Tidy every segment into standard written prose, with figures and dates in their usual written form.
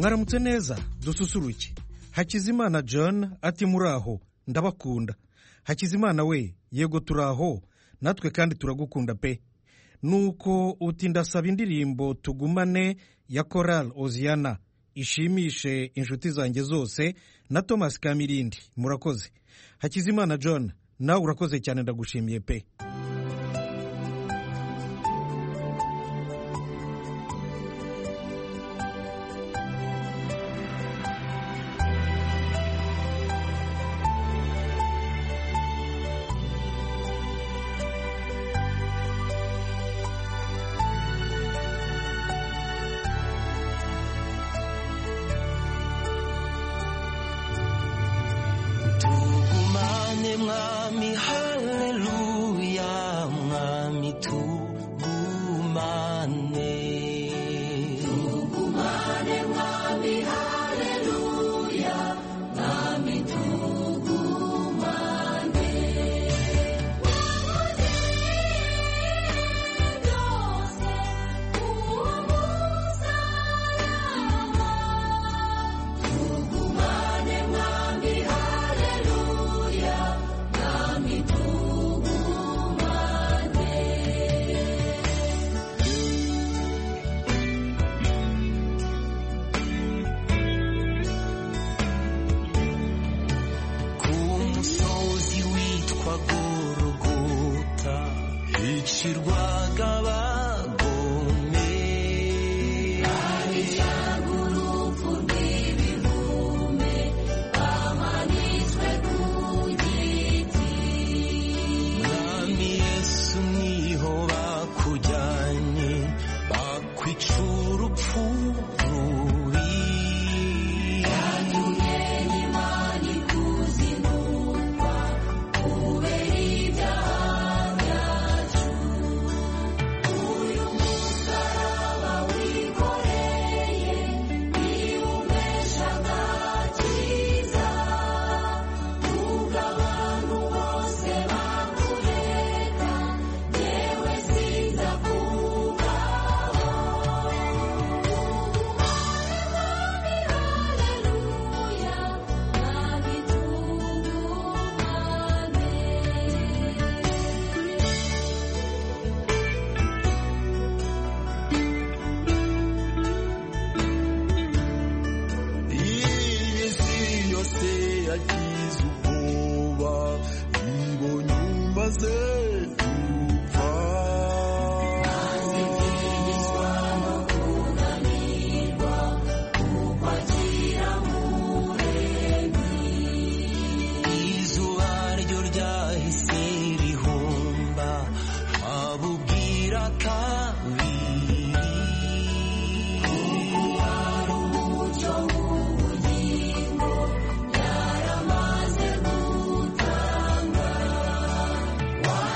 mwaramutse neza dususuruke. Hakizimana John ati muraho ndabakunda. Hakizimana we yego turaho natwe kandi turagukunda pe. Nuko uti ndasaba indirimbo tugumane ya Choral Oziana ishimishe inshuti zanjye zose na Thomas Kamirindi. Murakoze Hakizimana John, nawe urakoze cyane ndagushimiye pe. Mwami haleluya, mwami tugumane, tugumane mwami haleluya, mwami tugumane, byose umusalama, tugumane mwami haleluya. Hicirwaga abagome, ab'ibyago urupfu rw'ibivume, bamanitswe ku giti. Mwami Yesu niho bakujyanye, bakwica urupfu rubi. Yatumye Imana ikuzinukwa kubera ibyaha byacu. Uyu musaraba wikoreye niwumesha agakiza, nubwo abantu bose bakureka, jyewe sinza kuvaho. Tugumane haleluya, mwami tugumane. Iyi si yose yagize ubwoba, ibonye umaze gupfa. Azivugishwa no kunanirwa, ukwakira muremyi. Izuba ryo ryahise rihomba, abubwira kabiri. Wari umucyo w'ubugingo, yaramaze gutanga.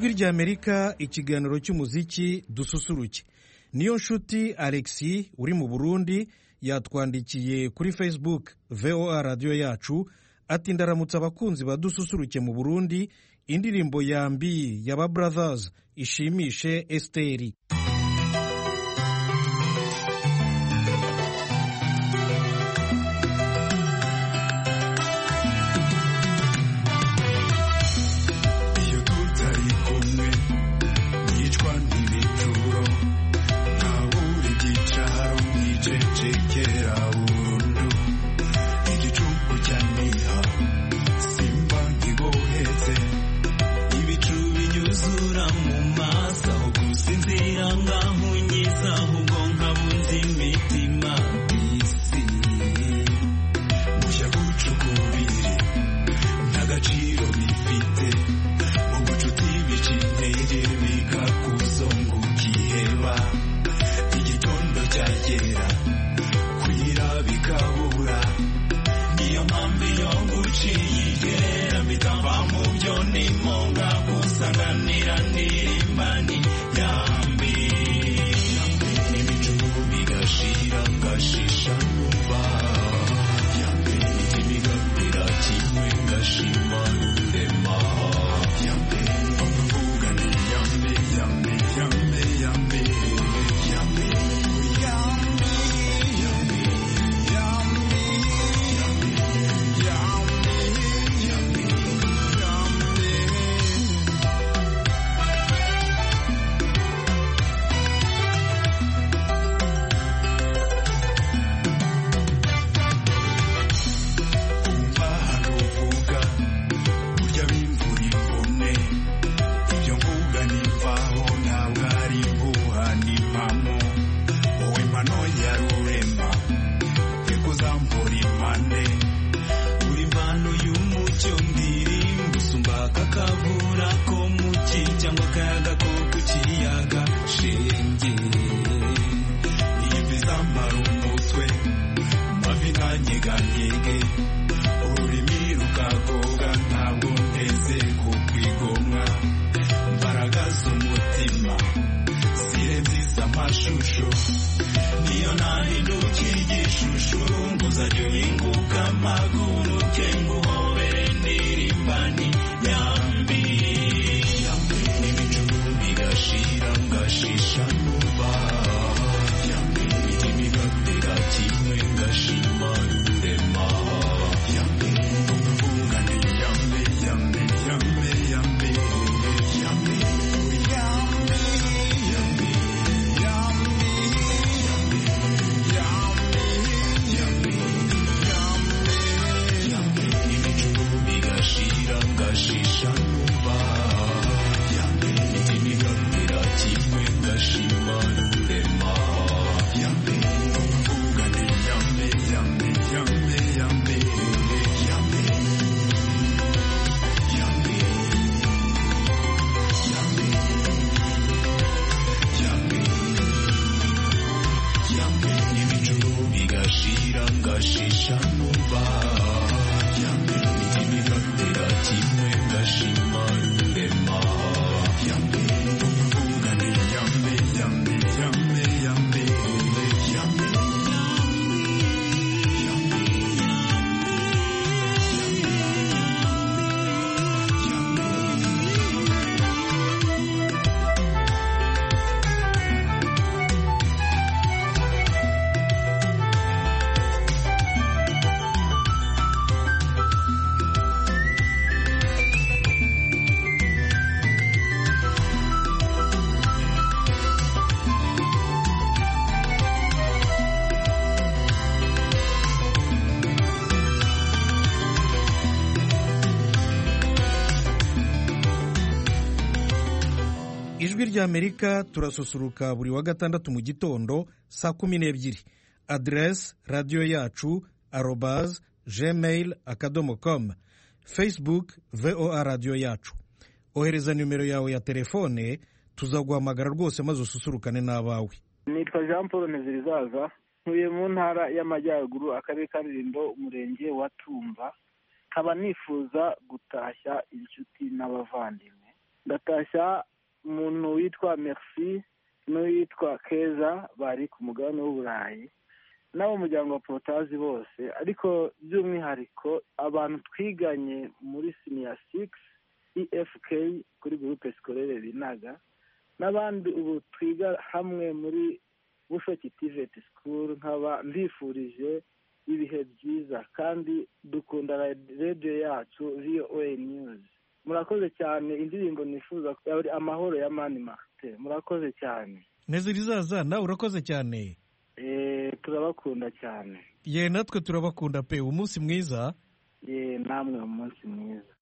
ijwi ry'Amerika, ikiganiro cy'umuziki dususuruke. Niyo nshuti Alexis uri mu Burundi yatwandikiye kuri Facebook VOA radio yacu ati ndaramutse abakunzi badususuruke mu Burundi, indirimbo yambi y'aba Brothers ishimishe Esteri. ijwi ry'Amerika turasusuruka buri wa gatandatu mu gitondo saa 12. Adresse radio yacu @gmail.com, Facebook VOA radio yacu. Ohereza numero yawe ya telefone tuzaguhamagara rwose maze ususurukane n'abawe. Nitwa Jean Paul Nezirizaza, ntuye mu ntara y'Amajyaruguru, akarere ka Rulindo, umurenge wa Tumba. Nkaba nifuza gutashya inshuti n'abavandimwe. ndatashya umuntu witwa Merci n'uwitwa Keza bari ku mugabane w'Uburayi n'abo muryango wa Protazi bose, ariko by'umwihariko abantu twiganye muri senior 6 EFK kuri groupe scolaire Binaga, n'abandi ubu twiga hamwe muri Busheki TVET School. nkaba mbifurije ibihe byiza kandi dukunda radio yacu VOA News. Murakoze cyane. Indirimbo nifuza yari amahoro ya Mani Martin. Murakoze cyane. Nezirizaza nawe urakoze cyane. Turabakunda cyane. Ye natwe turabakunda pe. Umunsi mwiza. Ye namwe umunsi mwiza.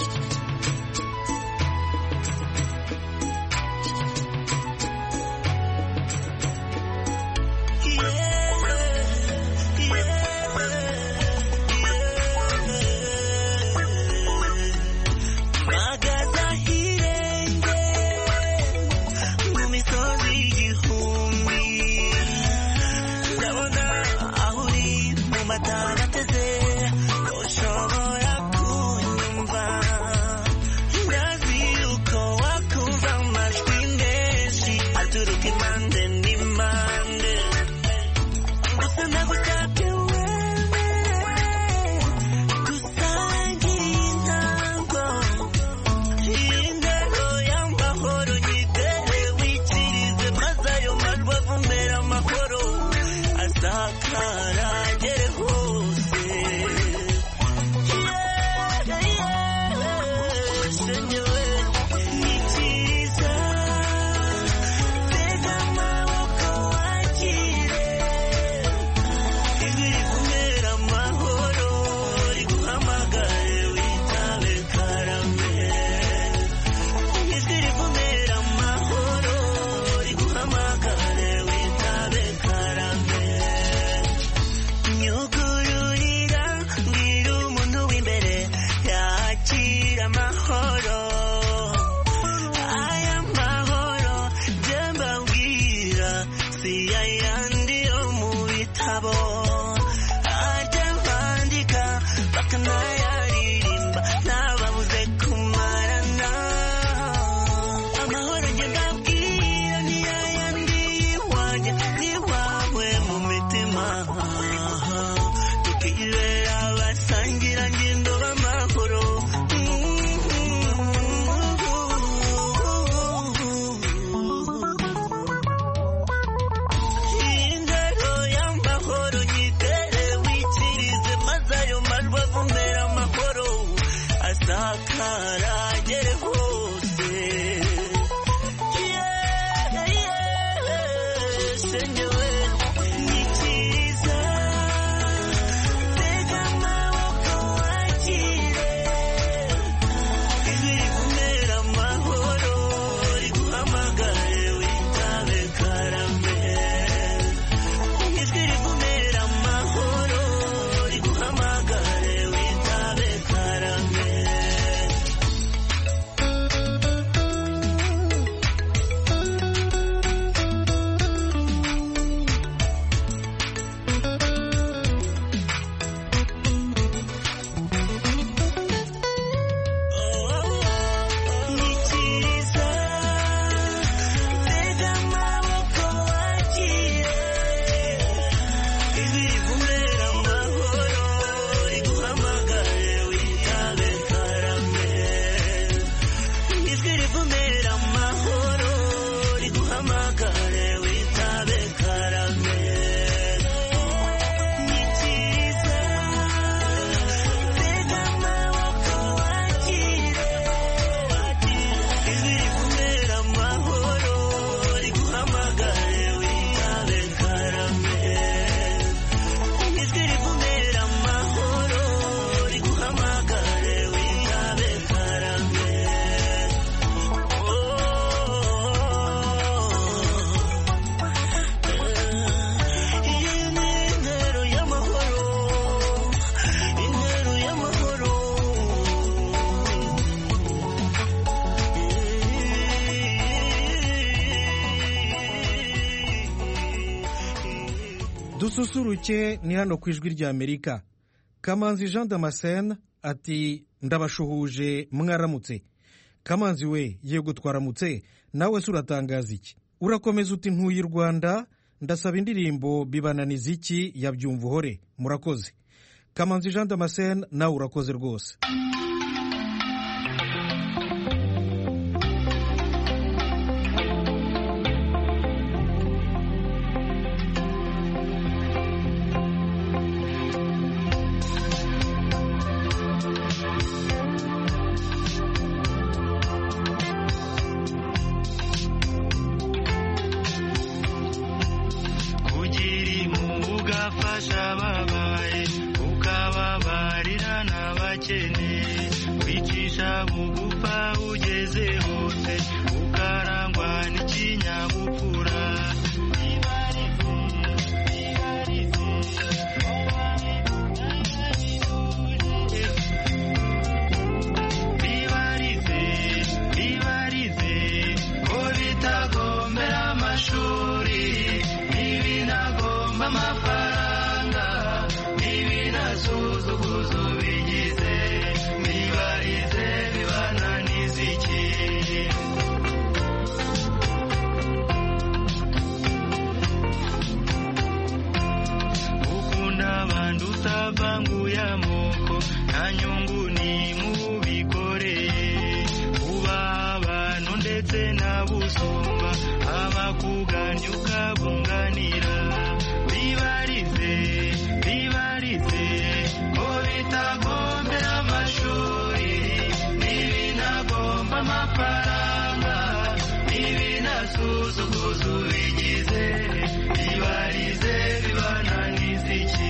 dususuruke ni hano ku ijwi rya Amerika. Kamanzi Jean Damascene ati ndabashuhuje mwaramutse, Kamanzi we yego twaramutse, nawe se uratangaza iki? Urakomeza uti ntuye i Rwanda, ndasaba indirimbo bibananiza iki ya Byumva uhore. Murakoze. Kamanzi Jean Damascene, nawe urakoze rwose. ugafasha ababaye ukababarira n'abakene wicisha bugufa ugeze hose ukarangwa n'ikinyabupfura bibarize ko bitagombera amashuri ibinagomba amafaranga ibinasuzuguza bigize bibarize bibananiza iki ukunda abantu utavanguye amoko nta nyungu nimubikoreye ubaha abantu ndetse n'abusumba abakuganya ukabunganira bibarize ko bitagombera amashuri n'ibinagomba amafaranga n'ibinasuzuguza bigize bibarize bibananiza iki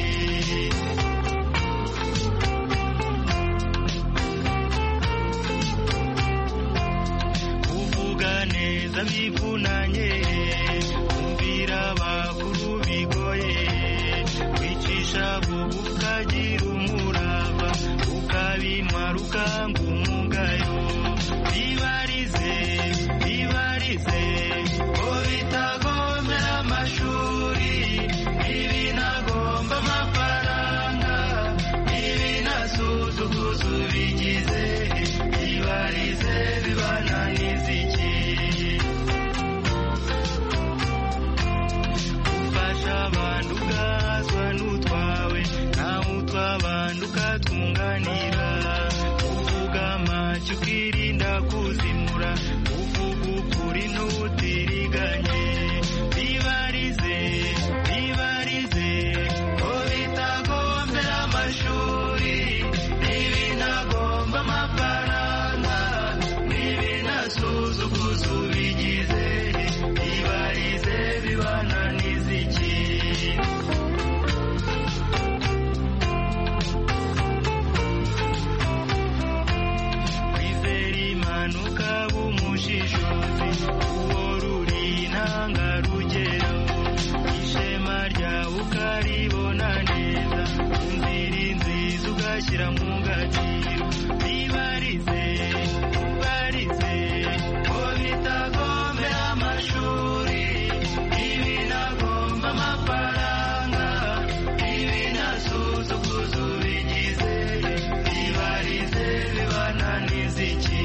kuvuga neza bivunanye kumvira abakuru bigoye kwicisha bugu ukagira umurava ukabintwara ukanga umugayo bibarize ko bitagombera amashuri ibinagomba amafaranga ibinasuzuguza bigize bibarize bibananiza iki ufasha abantu ugazwa n'utwawe nawe utw'abantu ukatunganira uvuga amacyo ukirinda kuzimura uvuga ukuri n'utiriganye bibarize ko bitagombera amashuri ibinagomba amafaranga n'ibinasuzuguza bigize bibarize bibananiza iki kwizera impanuka b'umushishozi uwo ruri intangarugero ishema ryawe ukaribona neza inzira nziza ugashyira mu gaciro bibarize ko bitagombera amashuri ibinagomba amafaranga ibinasuzuguza bigize bibarize bibananiza iki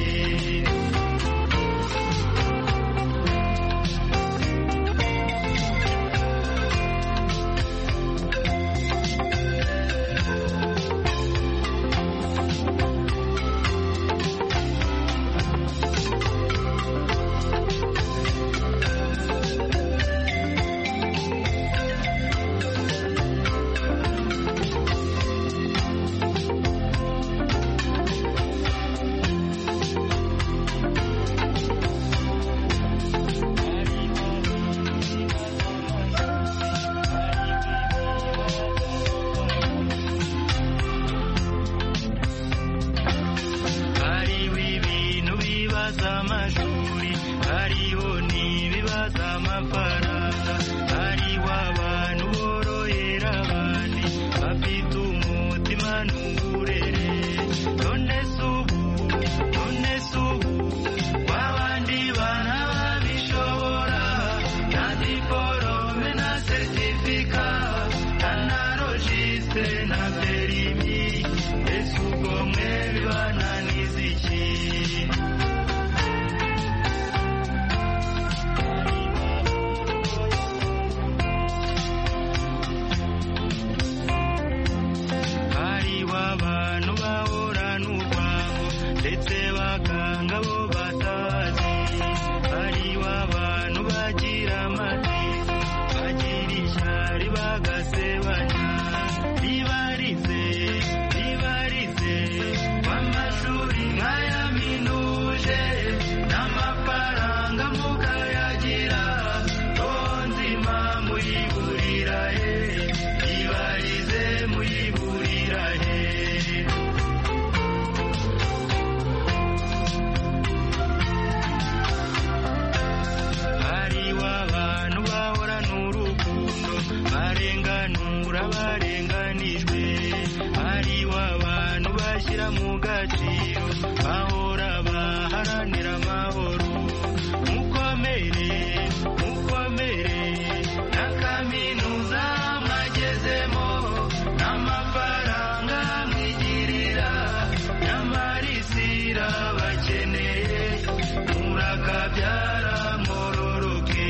hariho ibintu bibaza amashuri hariho n'ibibaza amafaranga hariho abantu borohera abandi bafite umutima n'uburere none se ubu w'abandi bana babishobora na diporome na seritifika na rojistre na perimi ese ubwo mwe bibananiza iki bagira amati bagira ishyari bagasebanya ribarize w'amashuri nk'aya minuje n'amafaranga mukayagira ronzima muyiburira he ribarize muyiburira he barenganura barenganijwe hariho abantu bashyira mu gaciro bahora baharanira amahoro mukomere na kaminuza mwagezemo n'amafaranga mwigirira nyamara isi irabakeneye murakabyara mororoke.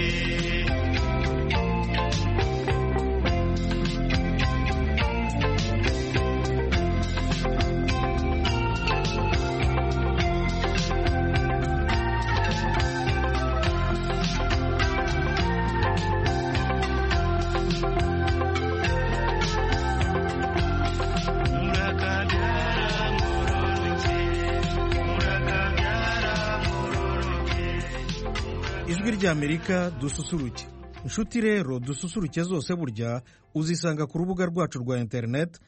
ijwi ry'Amerika dususuruke. inshuti rero dususuruke zose burya uzisanga ku rubuga rwacu rwa interineti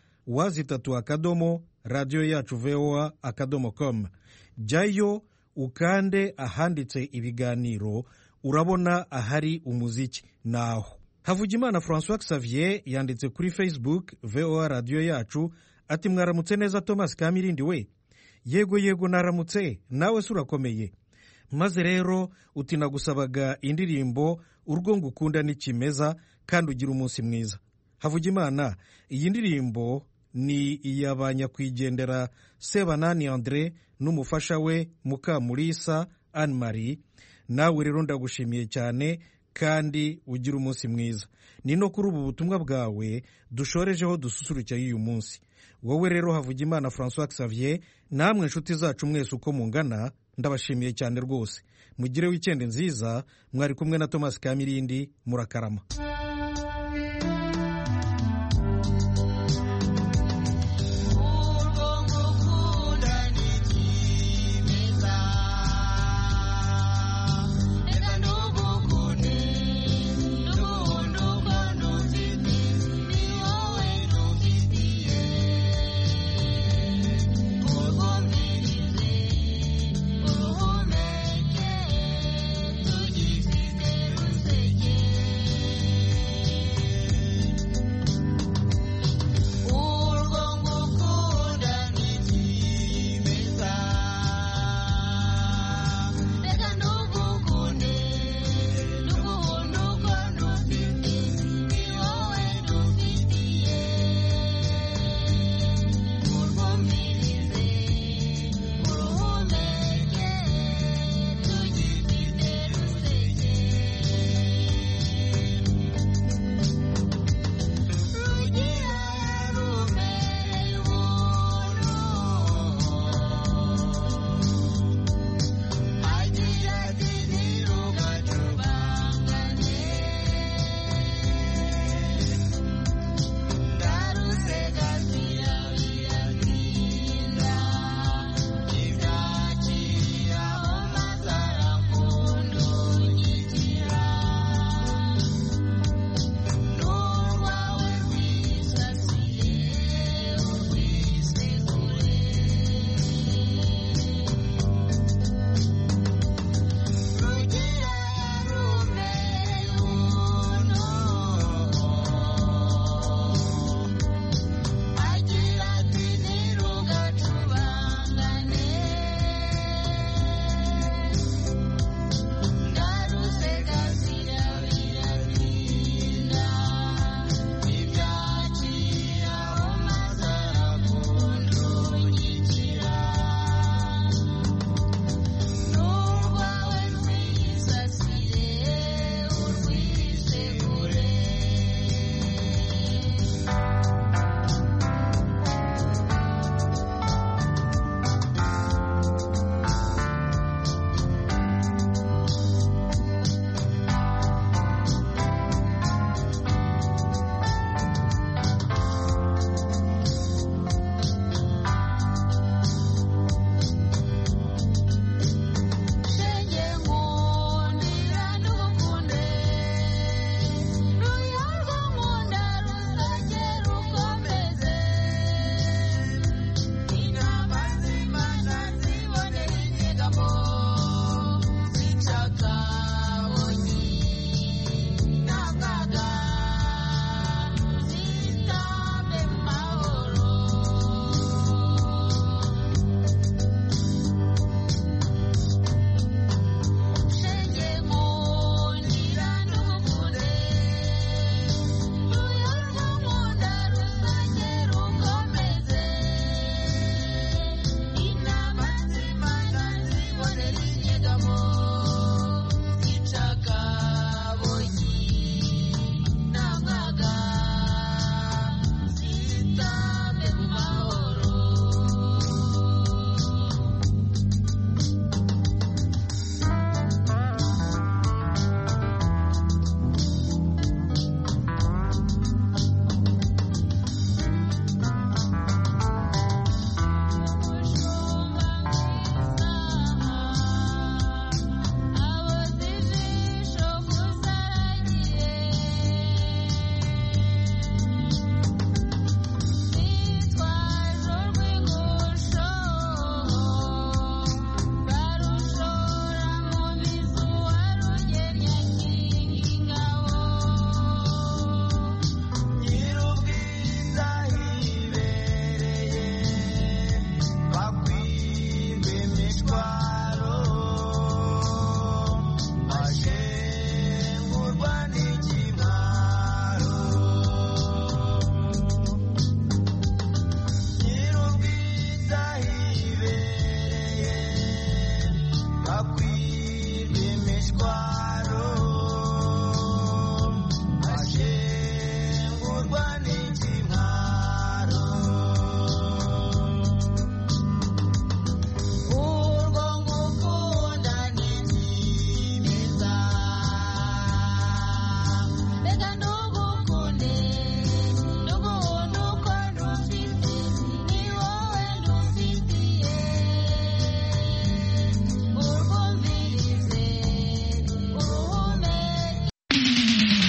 www.radioyacu.voa.com. jyayo ukande ahanditse ibiganiro urabona ahari umuziki naho. Havugimana François Xavier yanditse kuri Facebook VOA Radio yacu ati mwaramutse neza Thomas Kamirindi we. Yego naramutse nawe surakomeye. Maze rero utinagusabaga indirimbo urwo ngukunda n'ikimeza kandi ugira umunsi mwiza. Havugimana, iyi ndirimbo ni iy'abanyakwigendera Sebanani André n'umufasha we Mukamurisa Anne Marie. Nawe rero ndagushimiye cyane kandi ugira umunsi mwiza. Ni no kuri ubu butumwa bwawe dushorejeho dususurukya y'uyu munsi. Wowe rero Havugimana François Xavier, namwe inshuti zacu mwese uko mungana, ndabashimiye cyane rwose. Mugire weekend nziza. Mwari kumwe na Thomas Kamirindi, murakarama.